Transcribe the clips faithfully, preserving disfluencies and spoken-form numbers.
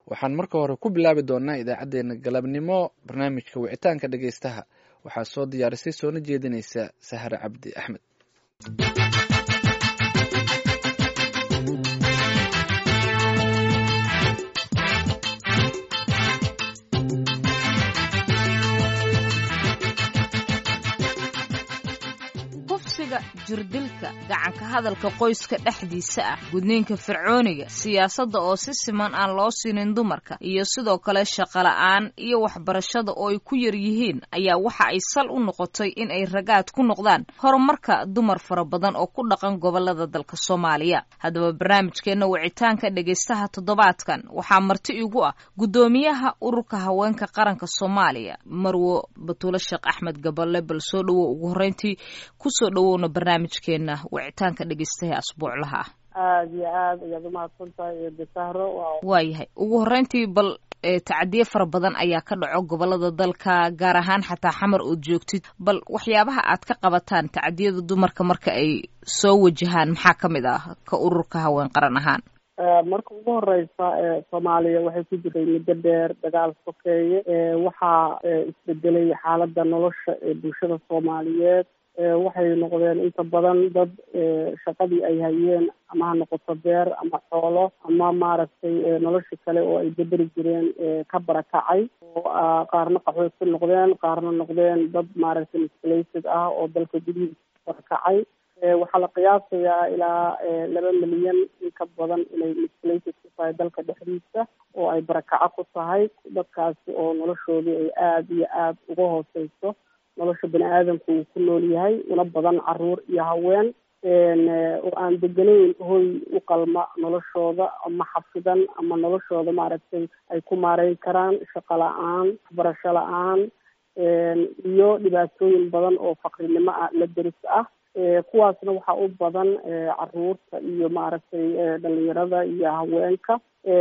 waxaan marka hore ku bilaabi doonaa idaacaddeenna galabnimo barnaamijka wicitaanka dhegaystaha waxaa soo diyaarisay soona jeedinaysa sahre cabdi axmed. jirdilka gacanka hadalka qoyska dhexdiisa ah gudniinka fircooniga siyaasadda oo si siman aan loo siinin dumarka iyo sidoo kale shaqo la'aan iyo waxbarashada oo ay ku yar yihiin ayaa waxa ay sal u noqotay in ay ragaad ku noqdaan horumarka dumar fara badan oo ku dhaqan gobolada dalka Soomaaliya. Haddaba barnaamijkeena wicitaanka dhegaystaha toddobaadkan waxaa marti igu ah gudoomiyaha ururka haweenka qaranka Soomaaliya Marwo Batuule Sheekh Axmed Gaballe. bal soo dhawow ugu horeyntii ku soo dhawowna barnaamijkeena wicitaanka dhegaystaha asbuuclaha ah. aad iyo aad ayaad umahadsantahay iyo bisahro. waayahay ugu horeyntii bal tacadiye fara badan ayaa ka dhaco gobolada dalka gaar ahaan xataa xamar oo joogtid bal waxyaabaha aad ka qabataan tacadiyada dumarka marka ay soo wajahaan maxaa ka mid ah ka ururka haween qaran ahaan? marka ugu horeysa Soomaaliya waxay ku jirtay muddo dheer dagaal sokeeye waxaa isbedelay xaaladda nolosha ee bulshada Soomaaliyeed. waxay noqdeen inta badan dad shaqadii ay hayeen ama ha noqoto beer ama xoolo ama maaragtay nolosha kale oo ay bedeli jireen ka barakacay oo qaarna qaxood ku noqdeen qaarna noqdeen dad maaragtay mislaysid ah oo dalka gudihiisa barakacay. waxaa la qiyaasayaa ilaa laba milyan in ka badan inay mislaysid ku tahay dalka dhexdiisa oo ay barakaco ku tahay dadkaasi oo noloshoodii ay aada iyo aada uga hooseyso nolosha bani aadamku uu ku nool yahay una badan caruur iyo haween oo aan deganayn hoy u qalma noloshooda ama xafidan ama noloshooda maaragtay ay ku maareyn karaan shaqo la-aan waxbarasho la-aan iyo dhibaatooyin badan oo faqrinimo ah la deris ah. kuwaasna waxaa u badan caruurta iyo maaragtay dhalinyarada iyo haweenka.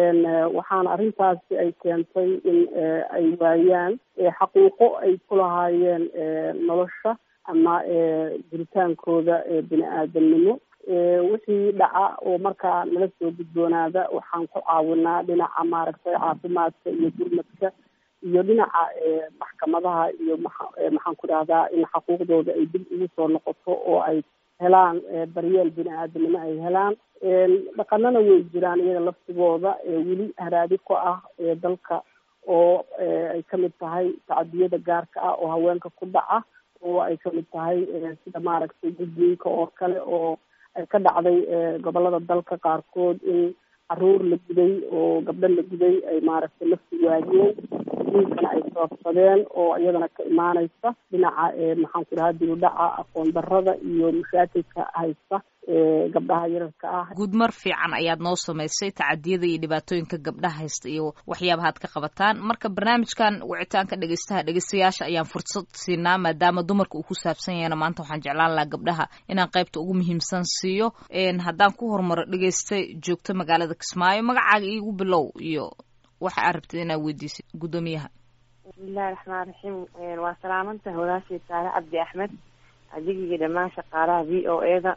waxaana arrintaasi ay keentay in ay waayaan xaquuqo ay ku lahaayeen nolosha ama jiritaankooda bini aadamnimo. wixii dhaca oo markaa nala soo gudboonaada waxaan ku caawinaa dhinaca maaragtay caafimaadka iyo gurmadka iyo dhinaca maxkamadaha iyo maxaan ku dhahdaa in xaquuqdooda ay dib ugu soo noqoto oo ay helaan daryeel bini aadamnimo ay helaan. dhaqanana way jiraan iyaga laftigooda weli haraadi ku ah dalka oo ay kamid tahay tacadiyada gaarka ah oo haweenka ku dhaca oo ay kamid tahay sida maaragtay gudniinka oo kale oo ay ka dhacday gobolada dalka qaarkood in caruur la guday oo gabdho la guday ay maaragtay lafti waayeen diinkana ay sababsadeen oo iyadana ka imaaneysa dhinaca maxaan ku dhahaa dib u dhaca aqoon darrada iyo mashaakilka haysta gabdhaha yararka ah. gudmar fiican ayaad noo samaysay tacadiyada iyo dhibaatooyinka gabdhaha haysta iyo waxyaabaha aad ka qabataan. marka barnaamijkan wicitaanka dhegaystaha dhegaystayaasha ayaan fursad siinaa maadaama dumarka uu ku saabsan yahayna maanta waxaan jeclaan lahaa gabdhaha inaan qaybta ugu muhiimsan siiyo. haddaan ku horumaro dhegaystay joogto magaalada Kismaayo magacaaga iigu bilow iyo waxa aad rabtid inaad weydiisid gudoomiyaha. bismillahi raxmaani raxiim. waa salaamantahay walaashii Saare Cabdi Axmed adigii dhammaan shaqaalaha v o e da.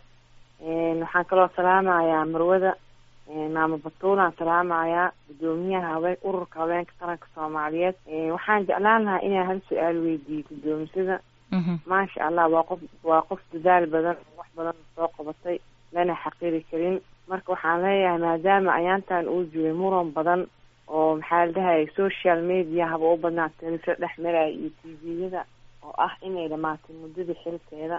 waxaan kaloo salaamayaa marwada maamo Batuulaan salaamayaa gudoomiyaha haween ururka haweenka qaranka Soomaaliyeed. waxaan jeclaan lahaa inaan hal su-aal weydiiyo gudoomisada. maasha Allah waa qof waa qof dadaal badan wax badan soo qabatay lana xaqiri karin. marka waxaan leeyahay maadaama ayaantan uu jiray muran badan oo maxaa la dhahay social media haba u badnaatay isla dhex maraya iyo T V-yada oo ah inay dhamaatay muddada xilkeeda.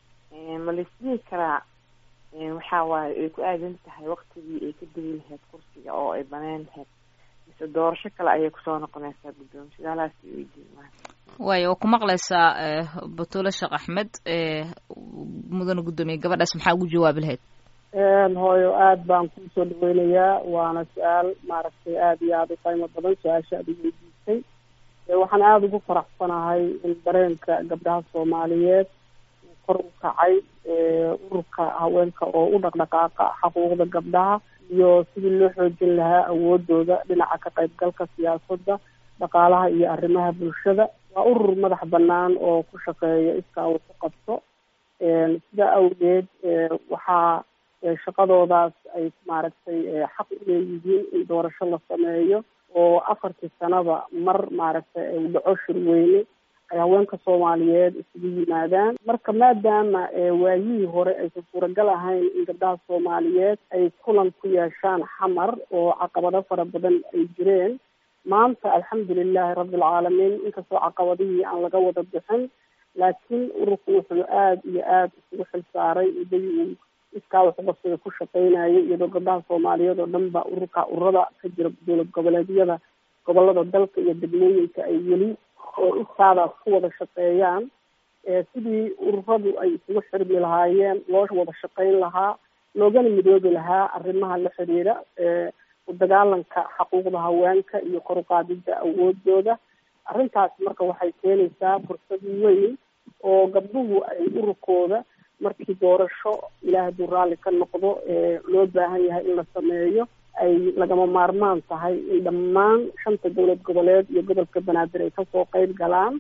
ma la isdhihi karaa waxaa waaye ay ku aadan tahay waqtigii ay ka degi lahayd kursiga oo ay banaan lahayd mise doorasho kale ayay kusoo noqonaysaa gudoomisada? halaas weydiin waayo waa ku maqlaysaa Batuule Sheekh Axmed. mudana gudoomiye gabadhaas maxaa ugu jawaabi lahayd? hooyo aad baan kusoo dhaweynayaa waana su-aal maaragtay aada iyo aada u qiimo badan su-aasha aad igu weydiisay. waxaan aada ugu faraxsanahay in dareenka gabdhaha Soomaaliyeed kor u kacay ururka haweenka oo u dhaqdhaqaaqa xuquuqda gabdhaha iyo sidii loo xoojin lahaa awoodooda dhinaca ka qaybgalka siyaasadda dhaqaalaha iyo arrimaha bulshada. waa urur madax banaan oo ku shaqeeya iskaa uu ku qabto. sidaa awgeed waxaa shaqadoodaas ay maaragtay xaq u leeyihiin in doorasho la sameeyo oo afartii sanaba mar maaragtay uu dhaco shirweyne ay haweenka soomaaliyeed isugu yimaadaan. marka maadaama waayihii hore aysan suuragal ahayn in gabdhaha soomaaliyeed ay kulan ku yeeshaan xamar oo caqabado fara badan ay jireen, maanta alxamdulilahi rabbilcaalamiin inkastoo caqabadihii aan laga wada bixin, laakiin ururku wuxuu aada iyo aada isugu xil saaray muddadii uu iskaa waxqabsiga ku shaqeynayay, iyadoo gabdhaha soomaaliyeed oo dhan ba ururka ururada ka jira dowlad goboleedyada gobolada dalka iyo degmooyinka ay weli iskaadaas ku wada shaqeeyaan, sidii ururadu ay isugu xirmi lahaayeen, loo wada shaqeyn lahaa, loogana midoobi lahaa arrimaha la xiriira u dagaalanka xuquuqda haweenka iyo kor u qaadida awoodooda. arrintaas marka waxay keenaysaa fursad weyn oo gabdhuhu ay ururkooda markii doorasho ilaahay hadduu raalli ka noqdo loo baahan yahay in la sameeyo ay lagama maarmaan tahay in dhammaan shanta dowlad goboleed iyo gobolka banaadir ay kasoo qeyb galaan,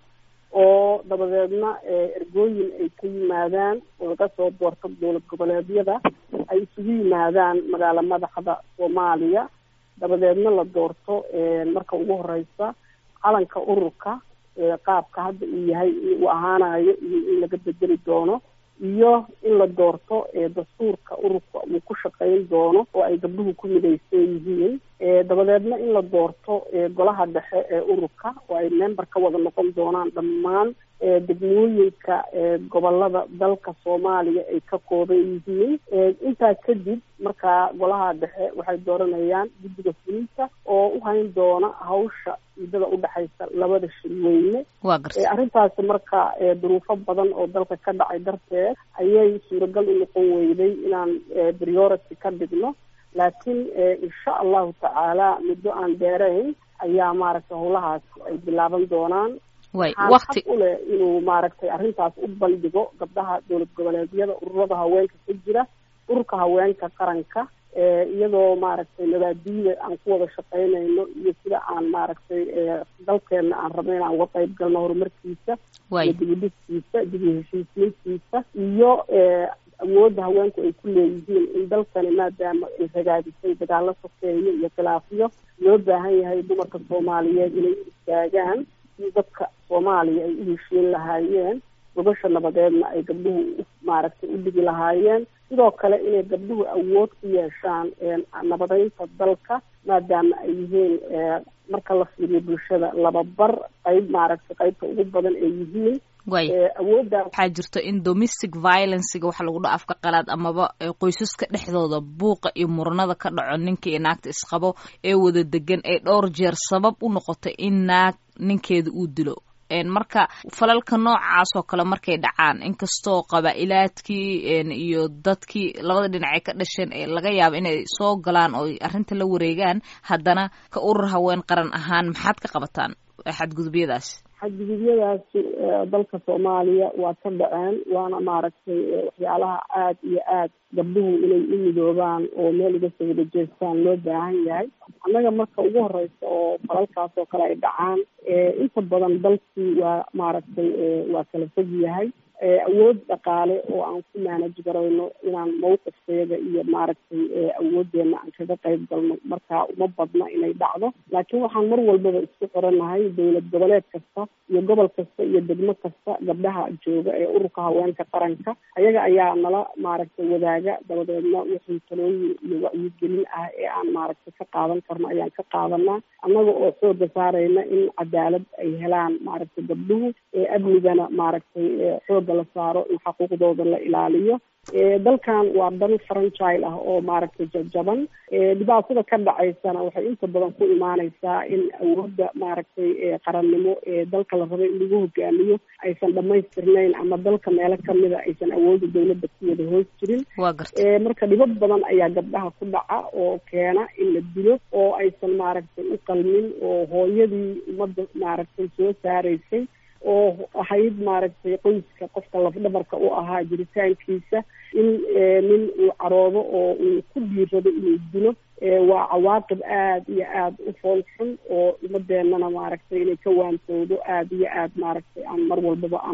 oo dabadeedna ergooyin ay ka yimaadaan oo laga soo doorto dowlad goboleedyada ay isugu yimaadaan magaalo madaxda soomaaliya, dabadeedna la doorto marka ugu horeysa calanka ururka qaabka hadda uu yahay uu ahaanayo iyo in laga bedeli doono, iyo in la doorto dastuurka ururka uu ku shaqeyn doono oo ay gabdhuhu ku midaysan yihiin, dabadeedna in la doorto golaha dhexe ee ururka oo ay member ka wada noqon doonaan dhammaan degmooyinka gobolada dalka soomaaliya ay ka kooban yihiin. intaa kadib markaa golaha dhexe waxay dooranayaan guddiga fulinta oo u hayn doona hawsha muddada udhexaysa labada shirweyne. arrintaasi marka duruufo badan oo dalka ka dhacay darteed ayay suuragal u noqon weyday inaan priority ka dhigno, laakiin insha allahu tacaala muddo aan dheerayn ayaa maaragtay howlahaas ay bilaaban doonaan. waqti uleh inuu maaragtay arrintaas u bandhigo gabdhaha dowlad goboleedyada ururada haweenka ka jira, ururka haweenka qaranka, iyadoo maaragtay nabaadiyada aan ku wada shaqeynayno iyo sida aan maaragtay dalkeena aan rabno inaan uga qayb galno horumarkiisa iyo dibudhiskiisa, dib u heshiisiintiisa iyo awoodda haweenku ay ku leeyihiin in dalkani maadaama ay ragaadisay dagaalo sokeeye iyo khilaafyo, loo baahan yahay dumarka soomaaliyeed inay u istaagaan in dadka soomaaliya ay u heshiin lahaayeen, gobasha nabadeedna ay gabdhuhu maaragtay u dhigi lahaayeen, sidoo kale inay gabdhuhu awood ku yeeshaan nabadeynta dalka maadaama ay yihiin marka la fiiriyo bulshada laba bar qayb maaragtay qaybta ugu badan ay yihiin. awoodda waxaa jirto in domestic violencega waxa lagu dha afka qalaad amaba qoysaska dhexdooda buuqa iyo muranada ka dhaco ninka iyo naagta isqabo ee wada degan ee dhowr jeer sabab u noqotay in naag ninkeeda uu dilo. marka falalka noocaas oo kale markay dhacaan, inkastoo qabaa'ilaadkii iyo dadkii labada dhinacay ka dhasheen ee laga yaabo inay soo galaan oo arrinta la wareegaan, haddana ka urur haween qaran ahaan maxaad ka qabataan xadgudubyadaas? xadgudubyadaasi dalka soomaaliya waa ka dhaceen, waana maaragtay waxyaalaha aada iyo aad gabdhuhu inay u midoobaan oo meel uga soo wada jeestaan loo baahan yahay. annaga marka ugu horeysa oo falalkaas oo kale ay dhacaan, inta badan dalkii waa maaragtay waa kala fog yahay, awood dhaqaale oo aan ku manage garayno inaan mawqifkeeda iyo maaragtay awoodeena aan kaga qayb galno markaa uma badna inay dhacdo, laakiin waxaan mar walbaba isku xiranahay dowlad goboleed kasta iyo gobol kasta iyo degmo kasta gabdhaha jooga ee ururka haweenka qaranka, ayaga ayaa nala maaragtay wadaaga, dabadeedna wixii talooyin iyo wacyigelin ah ee aan maaragtay ka qaadan karno ayaan ka qaadanaa, annaga oo xooga saarayna in cadaalad ay helaan maaragtay gabdhuhu, amnigana maaragtay xoog la saaro in xuquuqdooda la ilaaliyo. dalkan waa dal franchise ah oo maaragtay jajaban, dhibaatada ka dhacaysana waxay inta badan ku imaaneysaa in awoodda maaragtay qarannimo ee dalka la rabo in lagu hogaamiyo aysan dhamaystirnayn ama dalka meelo kamida aysan awoodda dawladda ku wada hoos jirin. marka dhibad badan ayaa gabdhaha ku dhaca oo keena in la dilo oo aysan maaragtay u qalmin, oo hooyadii ummadda maaragtay soo saaraysay oo ahayd maaragtay qoyska qofka lafdhabarka u ahaa jiritaankiisa in nin uu caroodo oo uu ku dhiirado inuu dilo, waa cawaaqib aada iyo aada u fool xun oo ummadeenana maaragtay inay ka waantoodo aada iyo aada maaragtay aan mar walbaba aan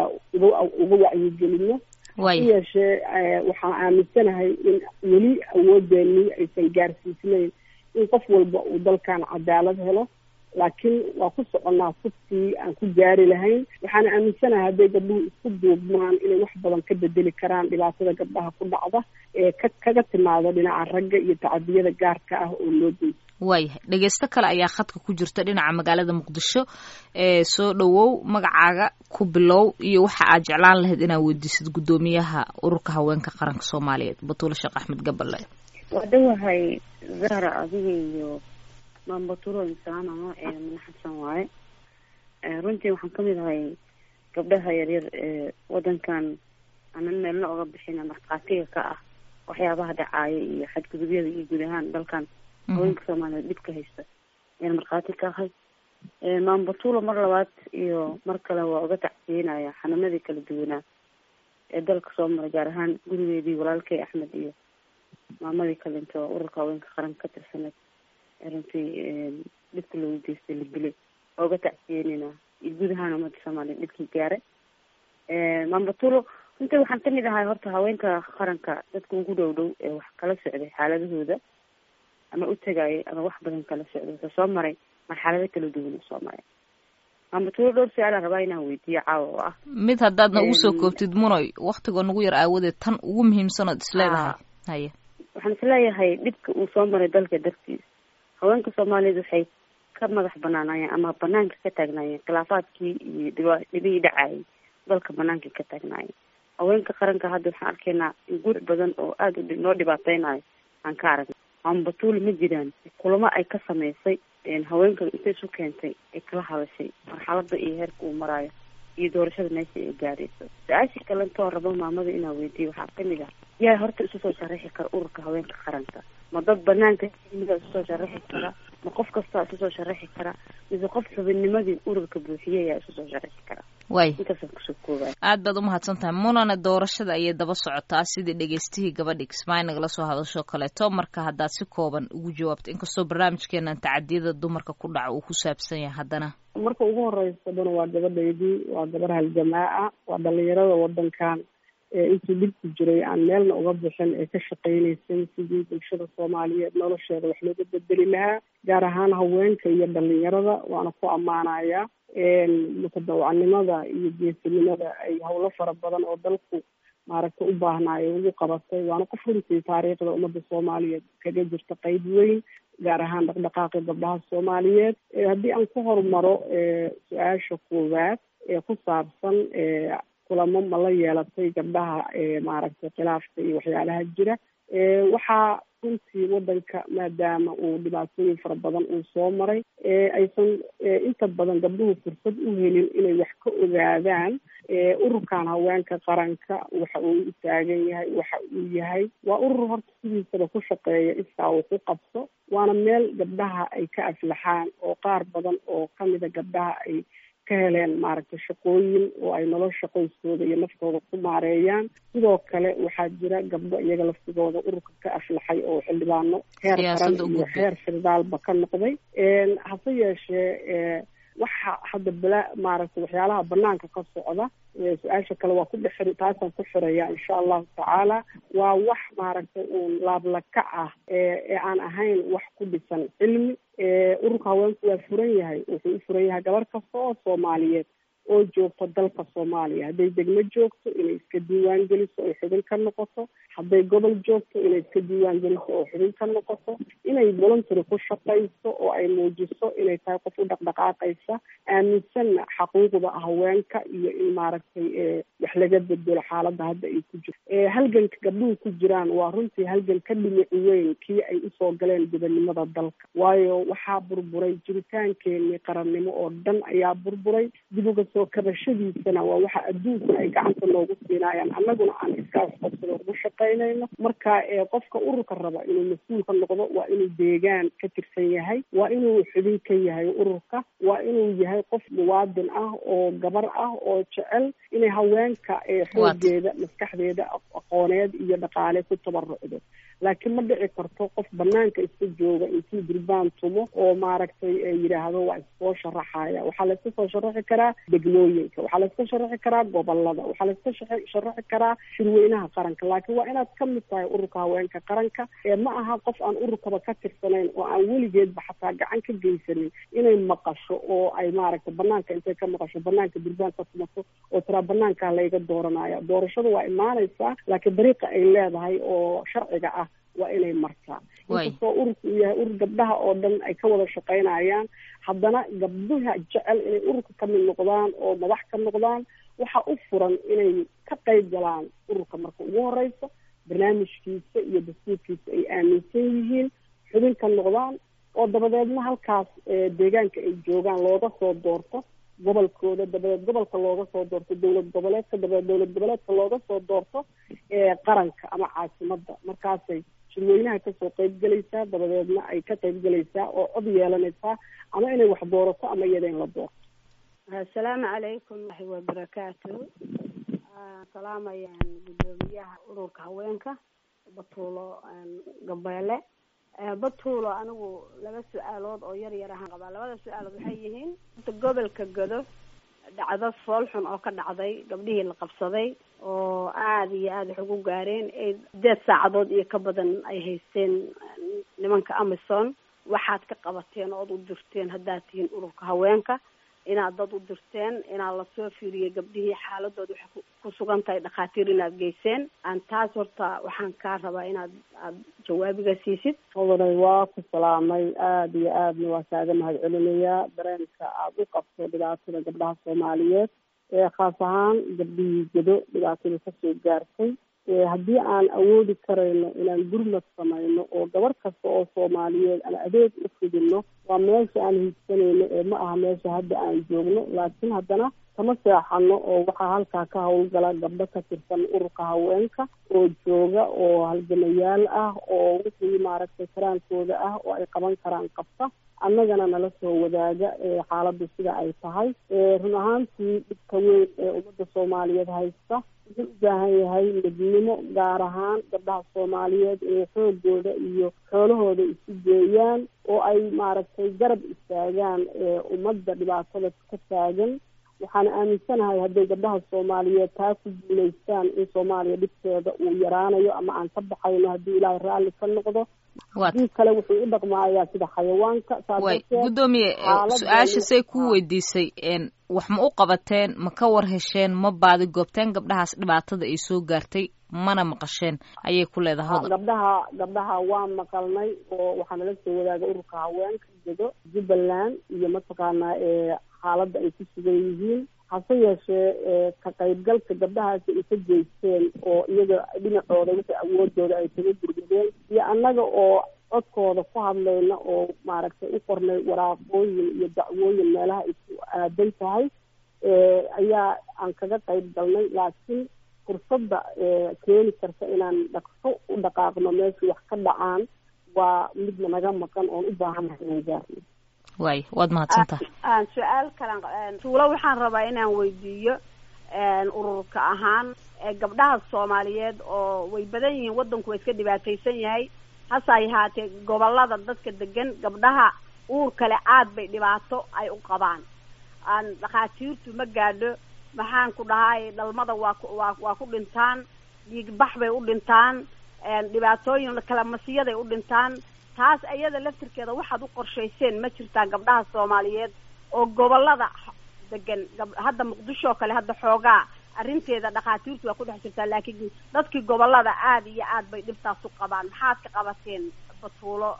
uga uga wacyigelino. yeeshee waxaan aaminsanahay in weli awoodeenii aysan gaarsiisnayn in qof walba uu dalkan cadaalad helo laakiin waa ku soconnaa furtii aan ku gaari lahayn. waxaana aaminsanahay hadday gabdhuhu isku duubmaan inay wax badan ka bedeli karaan dhibaatada gabdhaha ku dhacda ee ka kaga timaada dhinaca ragga iyo tacadiyada gaarka ah oo loo geysto. waayahay dhegeysto kale ayaa khadka ku jirta dhinaca magaalada muqdisho. ee soo dhawow, magacaaga ku bilow iyo waxa aad jeclaan lahayd inaad weydiisid guddoomiyaha ururka haweenka qaranka soomaaliyeed Batuule Sheekh Axmed Gaballe. waa dhawahay Zahra, adiga iyo maam Batuule insaan ama ee madaxsan waaye. runtii waxaan ka mid ahay gabdhaha yaryar ee wadankan aanan meelna oga bixin marqaatiga ka ah waxyaabaha dhacaaya iyo xadgudubyada iyo guud ahaan dalkan haweenka Soomaaliyeed dhibka haysta ee marqaati ka ahay. maam Batuule mar labaad iyo mar kale waa uga tacsiinaya xanaanadii kala duwanaa ee dalka soo maray, gaar ahaan gurigeedii walaalkay Axmed iyo maamadii kale inta ururka haweenka qaranka ka tirsaneed ee runtii dhibka loogu geystay la dilay. waa uga tacsiinayna iyo guud ahaan ummadda Soomaaliyeed dhibkii gaaray. maam Batuule runtii waxaan kamid ahay horta haweenka qaranka dadka ugu dhow dhow ee wax kala socday xaaladahooda ama u tagayay ama wax badan kala socday wuxuu soo maray marxalado kala duwan oo soo maray. maam Batuule dhowr su'aal aan rabaa inaan weydiiyo caawa oo ah mid haddaadna ugu soo koobtid munoy waqtiga nagu yar aawadeed tan ugu muhiimsan ood isleedahay. haye waxaan isleeyahay dhibka uu soo maray dalka dartiis haweenka Soomaaliyeed waxay ka madax banaanayeen ama banaanka ka taagnaayeen khilaafaadkii iyo dhibihii dhacayay dalka banaanka ka taagnaayeen. haweenka qaranka hadda waxaan arkaynaa in guur badan oo aada u noo dhibaateynayo aan ka aragnay. maam Batuule ma jiraan kulamo ay ka samaysay haweenka intay isu keentay ay kala hadashay marxalada iyo heerka uu maraayo iyo doorashada meesha ay gaarayso. su-aashii kalentoo rabo maamada inaa weydiiyo waxaa kamid ah yaa horta isu soo sharaxi kara ururka haweenka qaranka? ma dad banaanka mida isu soo sharaxi kara? ma qof kastaa isu soo sharaxi kara? mise qof xubinnimadii ururka buuxiyey yaa isu soo sharaxi kara? way intaasaan kusoo koobay. aad baad umahadsan tahay munana. doorashada ayay daba socotaa sidii dhegeystihii gabadhi kismaayo nagala soo hadasho kaleeto, marka haddaad si kooban ugu jawaabto inkastoo barnaamijkeenan tacadiyada dumarka ku dhaca uu ku saabsan yahay. haddana marka ugu horeysa dana waa gabadhaydii, waa gabar haljamaa waa dhalinyarada wadankan ee intii dhibku jiray aan meelna uga bixin ee ka shaqeynaysay sidii bulshada Soomaaliyeed nolosheeda wax looga bedeli lahaa, gaar ahaan haweenka iyo dhalinyarada. waana ku ammaanayaa mutadawacnimada iyo geesinimada ay howlo fara badan oo dalku maaragta u baahnaayo ugu qabatay. waana qof runtii taariikhda ummadda Soomaaliyeed kaga jirta qayb weyn, gaar ahaan dhaqdhaqaaqi gabdhaha Soomaaliyeed. haddii aan ku hormaro su-aasha koowaad ee ku saabsan kulamo ma la yeelatay gabdhaha maaragtay khilaafka iyo waxyaalaha jira, waxaa runtii wadanka maadaama uu dhibaatooyin fara badan uu soo maray aysan inta badan gabdhuhu fursad u helin inay wax ka ogaadaan ururkan haweenka qaranka waxa uu u taagan yahay, waxa uu yahay. waa urur horta sidiisaba ku shaqeeya iskaa uu ku qabso, waana meel gabdhaha ay ka aflaxaan oo qaar badan oo kamida gabdhaha ay ka heleen maaragtay shaqooyin oo ay nolosha qoyskooda iyo naftooda ku maareeyaan. sidoo kale waxaa jira gabdho iyaga laftigooda ururka ka aflaxay oo xildhibaano heer qaran iyo heer federaalba ka noqday. hase yeeshee waxa hadda bala maaragtay waxyaalaha banaanka ka socda, su-aasha kale waa ku dhexir taasaan ku xiraya insha allahu tacaala. waa wax maaragtay uun laablaka ah ee aan ahayn wax ku dhisan cilmi. ururka haweenku waa furan yahay, wuxuu u furan yahay gabar kasta oo Soomaaliyeed oo joogto dalka Soomaaliya. hadday degmo joogto inay iska diiwaan geliso oo xubin ka noqoto, hadday gobol joogto inay iska diiwaan geliso oo xubin ka noqoto, inay voluntary ku shaqayso oo ay muujiso inay tahay qof u dhaqdhaqaaqaysa, aaminsanna xaquuqda haweenka iyo in maaragtay wax laga bedelo xaaladda hadda ay ku jirto. halganka gabdhuhu ku jiraan waa runtii halgan ka dhimic weyn kii ay usoo galeen gobonimada dalka, waayo waxaa burburay jiritaankeenii qarannimo oo dhan ayaa burburay. dibuga soo kabashadiisana waa waxa adduunka ay gacanta noogu siinayaan, annaguna aan iskaas qabsado ugu shaqaynayno. marka qofka ururka raba inuu mas-uul ka noqdo waa inuu deegaan ka tirsan yahay, waa inuu xubin ka yahay ururka, waa inuu yahay qof muwaadin ah oo gabar ah oo jecel inay haweenka xoogeeda maskaxdeeda aqooneed iyo dhaqaale ku tabarucdo. laakiin ma dhici karto qof banaanka iska jooga intii durbaan tumo oo maaragtay yidhaahdo waa iskoo sharaxaya. waxaa la iska soo sharaxi karaa degmooyinka, waxaa la iska sharaxi karaa gobolada, waxaa la iska sharaxi karaa shirweynaha qaranka, laakiin waa inaad ka mid tahay ururka haweenka qaranka. ee ma aha qof aan ururkaba ka tirsanayn oo aan weligeedba xataa gacan ka geysanin inay maqasho oo ay maaragtay banaanka intay ka maqasho banaanka durbaan ka tumato oo tiraa banaankaa layga dooranaya. doorashadu waa imaanaysaa, laakiin dariiqa ay leedahay oo sharciga ah waa inay martaa. inkastoo ururka uu yahay urur gabdhaha oo dhan ay ka wada shaqaynayaan, haddana gabdhaha jecel inay ururka ka mid noqdaan oo madax ka noqdaan waxa u furan inay ka qayb galaan ururka marka ugu horeysa, barnaamijkiisa iyo dastuurkiisa ay aaminsan yihiin, xubin ka noqdaan oo dabadeedna halkaas deegaanka ay joogaan looga soo doorto gobolkooda, dabadeed gobolka looga soo doorto dowlad goboleedka, dabadeed dowlad goboleedka looga soo doorto qaranka ama caasimada. markaasay shirweynaha kasoo qayb gelaysaa, dabadeedna ay ka qayb gelaysaa oo cod yeelanaysaa ama inay wax doorato ama iyada in la doorto. assalaamu calaykum waraxmatullaahi wabarakaatu. salaamayaan gudoomiyaha ururka haweenka Batuulo Gabeele. Batuulo, anigu laba su-aalood oo yar yar ahaan qabaa. labada su-aalood waxay yihiin gobolka Godo dhacdo fool xun oo ka dhacday gabdhihii la qabsaday oo aada iyo aada wax ugu gaareen ay sideed saacadood iyo ka badan ay haysteen nimanka Amazon. waxaad ka qabateen ood u dirteen haddaad tihiin ururka haweenka, inaad dad u dirteen, inaad lasoo fiiriyey gabdhihii xaaladooda waxay ku sugan tahay dhakhaatiir inaad geyseen. aan taas horta waxaan kaa rabaa inaad aad jawaabiga siisid. odanay waa ku salaamay, aada iyo aadna waa kaaga mahad celinayaa dareenka aada u qabto dhibaatada gabdhaha Soomaaliyeed, ee khaas ahaan gabdhihii Gedo dhibaatada kasoo gaartay. haddii aan awoodi karayno inaan gurmad samayno oo gabar kasta oo Soomaaliyeed aan adeeg u fidino, waa meesha aan hiigsanayno ee ma aha meesha hadda aan joogno. laakiin haddana kama seexano oo waxaa halkaa ka hawlgala gabdho ka tirsan ururka haweenka oo jooga oo halgamayaal ah oo wixii maaragtay karaankooda ah oo ay qaban karaan qabta, annagana nala soo wadaaga xaaladdu sida ay tahay. run ahaantii dhibka weyn ee ummadda Soomaaliyeed haysta wuxuu u baahan yahay midnimo, gaar ahaan gabdhaha Soomaaliyeed inay xoogooda iyo xoolahooda isu geeyaan oo ay maaragtay garab istaagaan ummadda dhibaatada ka taagan. waxaana aaminsanahay hadday gabdhaha Soomaaliyeed taa ku guulaystaan in Soomaaliya dhibkeeda uu yaraanayo ama aan ka baxayno haddii Ilaahay raalli ka noqdo. hadii kale wuxuu u dhaqmaayaa sida xayawaanka. way gudoomiye su-aasha say ku weydiisay wax ma u qabateen, ma ka war hesheen, ma baadi goobteen gabdhahaas dhibaatada ay soo gaartay, mana maqasheen ayay ku leedahay. gabdhaha gabdhaha waa maqalnay oo waxaa nala soo wadaaga ururka haweenka Gedo, Jubbaland iyo mataqaanaa ee xaaladda ay ku sugan yihiin. hase yeeshee ka qaybgalka gabdhahaasi ay ka geysteen oo iyaga dhinacooda wixii awoodooda ay kaga gurgudeen, iyo annaga oo codkooda ku hadlayna oo maaragtay u qornay waraaqooyin iyo dacwooyin meelaha ay ku aadan tahay ayaa aan kaga qayb galnay. laakiin fursadda keeni karta inaan dhaqso u dhaqaaqno meeshii wax ka dhacaan waa midna naga maqan oon u baahannahay inaan gaarno. way waad mahadsantahay. aan su-aal kalan tuulo waxaan rabaa inaan weydiiyo ururka ahaan gabdhaha Soomaaliyeed oo way badan yihiin, wadanku waa iska dhibaataysan yahay. hase ay haatee gobolada dadka degan gabdhaha uur kale aad bay dhibaato ay u qabaan. aan dhakhaatiirtu ma gaadho, maxaan ku dhahay dhalmada waa waa waa ku dhintaan, dhiig bax bay u dhintaan, dhibaatooyin kala masiyaday u dhintaan. taas ayada laftirkeeda waxaad u qorshayseen ma jirtaan gabdhaha Soomaaliyeed oo gobolada degan? hadda Muqdisho kale hadda xoogaa arrinteeda dhakhaatiirtu waa ku dhex jirtaa, laakiin dadkii gobolada aad iyo aad bay dhibtaas u qabaan. maxaad ka qabateen Batuulo?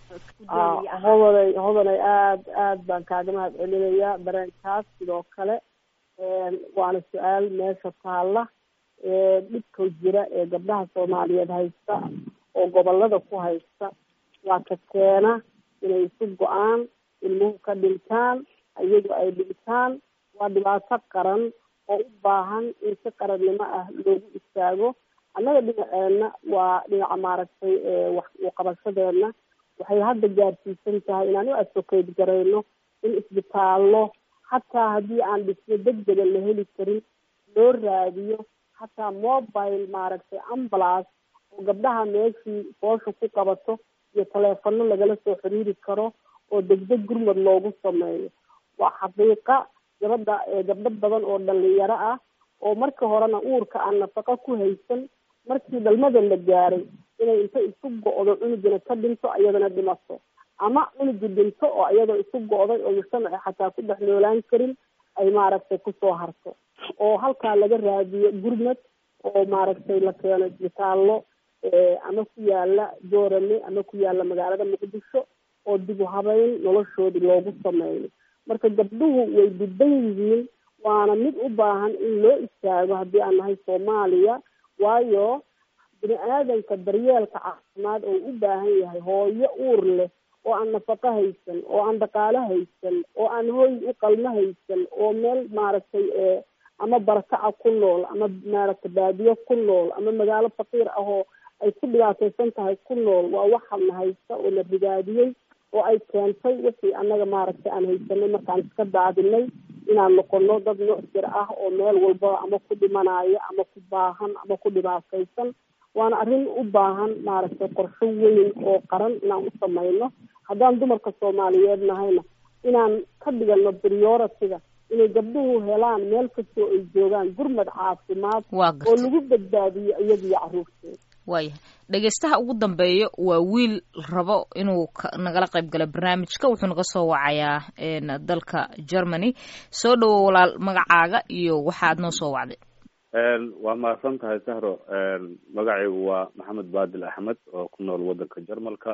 hodanay hodanay aad aad baan kaaga mahad celinayaa dareenkaas. sidoo kale waana su-aal meesha taalla. dhibka jira ee gabdhaha Soomaaliyeed haysta oo gobolada ku haysta waa ka keena inay isu go-aan, ilmuhu ka dhintaan, iyagu ay dhintaan. waa dhibaato qaran oo u baahan in si qarannimo ah loogu istaago. annaga dhinaceena waa dhinaca maaragtay wax u qabashadeena waxay hadda gaarsiisan tahay inaan u advocate garayno in isbitaallo xataa haddii aan dhismo degdega la heli karin loo raadiyo xataa mobile maaragtay ambulance oo gabdhaha meeshii foosha ku qabato iyo taleefano lagala soo xiriiri karo oo degdeg gurmad loogu sameeyo. waa xaqiiqa gabadha gabdho badan oo dhalinyaro ah oo marka horena uurka aan nafaqo ku haysan, markii dhalmada la gaaray inay inta isu go-do cunugina ka dhinto iyadana dhimato, ama cunugi dhinto oo iyadoo isu go-day oo mujtamaca xataa ku dhex noolaan karin ay maaragtay kusoo harto, oo halkaa laga raadiyo gurmad oo maaragtay la keeno isbitaallo ama ku yaala Joorane ama ku yaala magaalada Muqdisho oo dib u habeyn noloshoodii loogu sameeyo. marka gabdhuhu way didan yihiin, waana mid u baahan in loo istaago haddii aan nahay Soomaaliya, waayo bini aadanka daryeelka caafimaad oo u baahan yahay hooyo uur leh oo aan nafaqo haysan, oo aan dhaqaale haysan, oo aan hooy u qalmo haysan, oo meel maaragtay ama barakaca ku nool ama maaragtay baadiyo ku nool ama magaalo faqiir ah oo ay ku dhibaataysan tahay ku nool, waa waxana haysta oo la rigaadiyey oo ay keentay wixii annaga maaragtay aan haysanay markaan iska daadinay inaan noqono dad mucsir ah oo meel walba ama ku dhimanayo ama ku baahan ama ku dhibaataysan. waana arrin u baahan maaragtay qorshe weyn oo qaran inaan u samayno. haddaan dumarka Soomaaliyeed nahayna inaan ka dhigano priority-ga inay gabdhuhu helaan meel kastoo ay joogaan gurmad caafimaad oo lagu badbaadiyo iyagiyo carruurteeda. waaya dhegeystaha ugu dambeeya waa wiil rabo inuu nagala qayb galo barnaamijka, wuxuu naga soo wacayaa dalka Germany. soo dhawo walaal, magacaaga iyo waxaad noo soo wacday. waa mahadsan tahay Sahro. magacaygu waa Maxamed Baadil Axmed oo ku nool wadanka Jarmalka,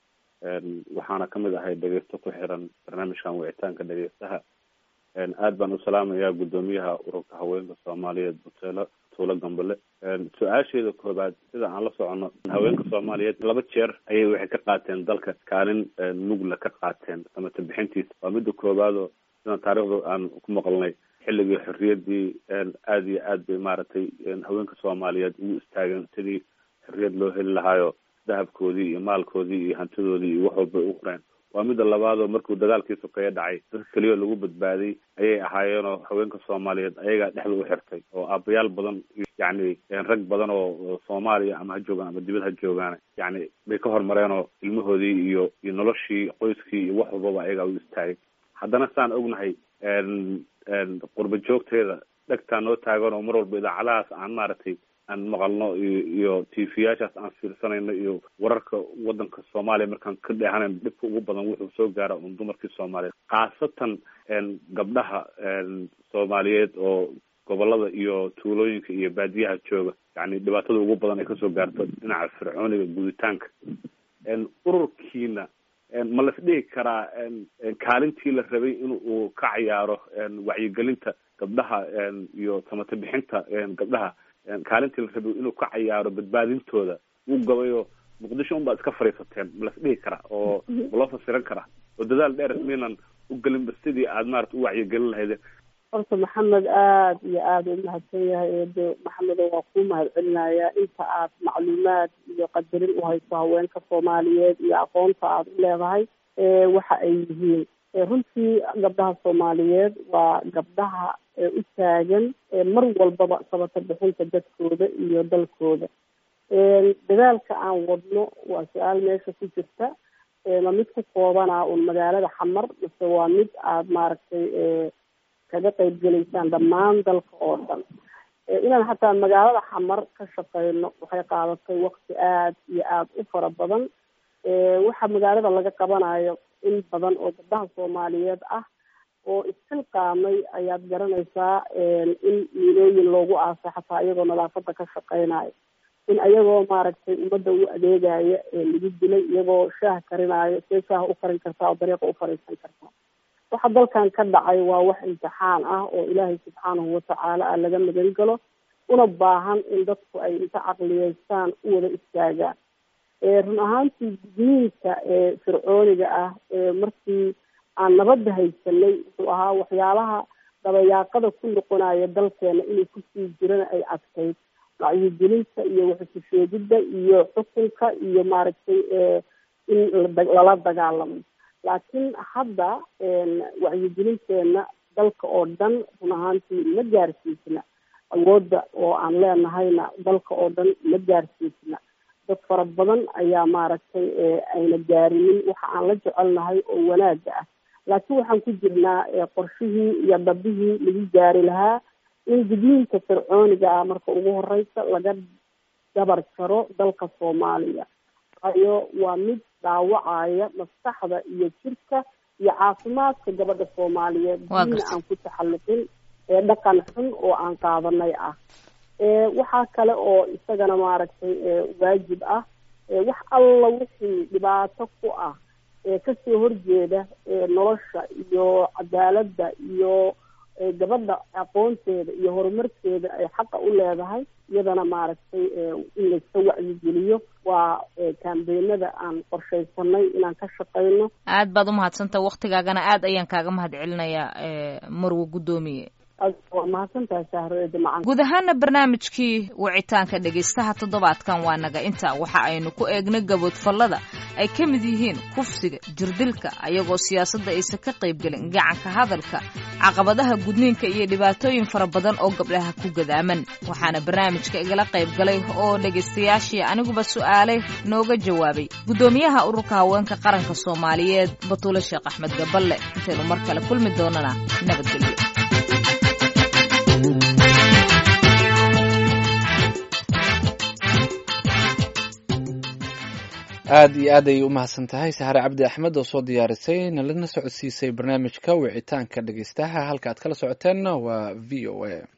waxaana kamid ahay dhegeysto ku xiran barnaamijkan wicitaanka dhegeystaha. aad baan u salaamayaa guddoomiyaha ururka haweenka Soomaaliyeed Buteelo Tuulo Gambale. su-aasheeda koobaad, sida aan la socono haweenka Soomaaliyeed laba jeer ayay waxay ka qaateen dalka kaalin mugla ka qaateen samata bixintiisa. waa midda koobaadoo sidaan taariikhda aan ku maqalnay xilligii xorriyaddii aada iyo aad bay maaragtay haweenka Soomaaliyeed ugu istaageen sidii xorriyad loo heli lahaayo dahabkoodii iyo maalkoodii iyo hantidoodii iyo wax walba u qoreen. waa midda labaadoo markuu dagaalkii sokeeye dhacay dadka keliya lagu badbaaday ayay ahaayeenoo haweenka Soomaaliyeed ayagaa dhexda u xirtay, oo aabayaal badan yacni rag badan oo Soomaaliya ama ha joogaan ama dibad ha joogaan yacni bay ka hormareenoo ilmahoodii iyo iyo noloshii qoyskii iyo wax walbaba ayagaa u istaagay. haddana saan ognahay qurba joogteeda dhegtaa noo taagan oo mar walba idaacadahaas aan maaragtay aan maqalno iyo iyo t v yaashaas aan fiirsanayno iyo wararka wadanka Soomaaliya markaan ka dheehanayno dhibka ugu badan wuxuu soo gaara un dumarkii Soomaaliyeed, khaasatan gabdhaha Soomaaliyeed oo gobolada iyo tuulooyinka iyo baadiyaha jooga, yacni dhibaatada ugu badan ay kasoo gaarto dhinaca fircooniga guditaanka. ururkiina ma la isdhihi karaa kaalintii la rabay in uu ka ciyaaro wacyigelinta gabdhaha iyo samata bixinta gabdhaha, kaalintii la rabay inuu ka ciyaaro badbaadintooda uu gabayo Muqdisho unbaa iska fariisateen, ma la isdhihi karaa oo ma loo fasiran karaa oo dadaal dheer miinan u gelinba sidii aad maarata u wacyigelin lahaydeen? horta Maxamed aad iyo aad u mahadsan yahay. eedo Maxamed waa ku mahad celinayaa inta aad macluumaad iyo qadarin u hayso haweenka Soomaaliyeed iyo aqoonta aad u leedahay waxa ay yihiin. runtii gabdhaha Soomaaliyeed waa gabdhaha u taagan mar walbaba sabata bixinta dadkooda iyo dalkooda. dadaalka aan wadno waa su-aal meesha ku jirta, ma mid ku koobanaa un magaalada Xamar mise waa mid aad maaragtay kaga qayb gelaysaan dhammaan dalka oo dhan? inaan xataa magaalada Xamar ka shaqeyno waxay qaadatay waqti aad iyo aad u fara badan. waxa magaalada laga qabanayo in badan oo gabdhaha Soomaaliyeed ah oo isxilqaamay ayaad garanaysaa in miilooyin loogu aasay xataa iyagoo nadaafada ka shaqeynayo, in ayagoo maaragtay ummadda u adeegaya lagu dilay, iyagoo shaah karinayo, see shaah u karin kartaa oo dariiqa u fariisan kartaa. waxa dalkan ka dhacay waa wax imtixaan ah oo Ilaahay subxaanahu watacaala ah laga magan galo, una baahan in dadku ay inta caqliyeystaan u wada istaagaan. run ahaantii gudniinka fircooniga ah markii aan nabadda haysanay wuxuu ahaa waxyaalaha dabayaaqada ku noqonaya dalkeena inay kusii jirana ay adkayd. wacyigelinta iyo waxusheegidda iyo xukunka iyo maaragtay in lala dagaalamo. laakiin hadda wacyigelinteena dalka oo dhan run ahaantii ma gaarsiisna, awoodda oo aan leenahayna dalka oo dhan ma gaarsiisna. dad fara badan ayaa maaragtay ayna gaarinin waxa aan la jecelnahay oo wanaaga ah. laakiin waxaan ku jirnaa qorshihii iyo dabihii lagu gaari lahaa in gudniinka fircooniga ah marka ugu horeysa laga dabar jaro dalka Soomaaliya. ayo waa mid dhaawacaya maskaxda iyo jirka iyo caafimaadka gabadha Soomaaliyeed in aan ku taxalluqin ee dhaqan xun oo aan qaadanay ah. ee waxa kale oo isagana maaragtay waajib ah wax alla wixii dhibaato ku ah ee ka soo horjeeda nolosha iyo cadaaladda iyo gabadha aqoonteeda iyo horumarkeeda ay xaqa u leedahay iyadana maaragtay in la soo wacyigeliyo waa kaambeenada aan qorshaysanay inaan ka shaqeyno. aad baad u mahadsantahay waqtigaagana aad ayaan kaaga mahadcelinayaa Marwo Gudoomiye. guud ahaana barnaamijkii wicitaanka dhegaystaha toddobaadkan waa naga inta waxa aynu ku eegnay gaboodfallada ay ka mid yihiin kufsiga, jirdilka, ayagoo siyaasadda aysan ka qaybgelin, gacanka hadalka, caqabadaha gudniinka iyo dhibaatooyin fara badan oo gabdhaha ku gadaaman. waxaana barnaamijka igala qayb galay oo dhegaystayaashii aniguba su'aale nooga jawaabay gudoomiyaha ururka haweenka qaranka Soomaaliyeed Batuule Sheekh Axmed Gaballe. intaynu mar kale kulmi doonana nabadgelyo. aad iyo aad ay u mahadsan tahay Sahra Cabdi Axmed oo soo diyaarisay nalana socodsiisay barnaamijka wicitaanka dhageystaha. halka aad kala socoteen waa V O A.